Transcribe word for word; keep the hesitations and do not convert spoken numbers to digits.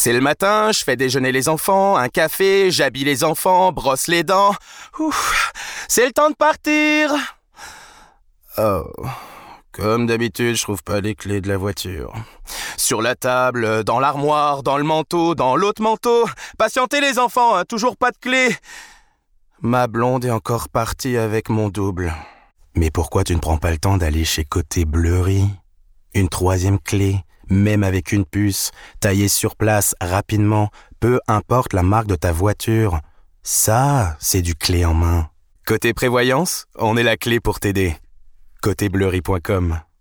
C'est le matin, je fais déjeuner les enfants, un café, j'habille les enfants, brosse les dents. Ouf, c'est le temps de partir. Oh, comme d'habitude, je trouve pas les clés de la voiture. Sur la table, dans l'armoire, dans le manteau, dans l'autre manteau. Patientez les enfants, hein, toujours pas de clés. Ma blonde est encore partie avec mon double. Mais pourquoi tu ne prends pas le temps d'aller chez Côté Bleury ? Une troisième clé, même avec une puce, taillée sur place, rapidement, peu importe la marque de ta voiture. Ça, c'est du clé en main. Côté prévoyance, on est la clé pour t'aider. côté bleury point com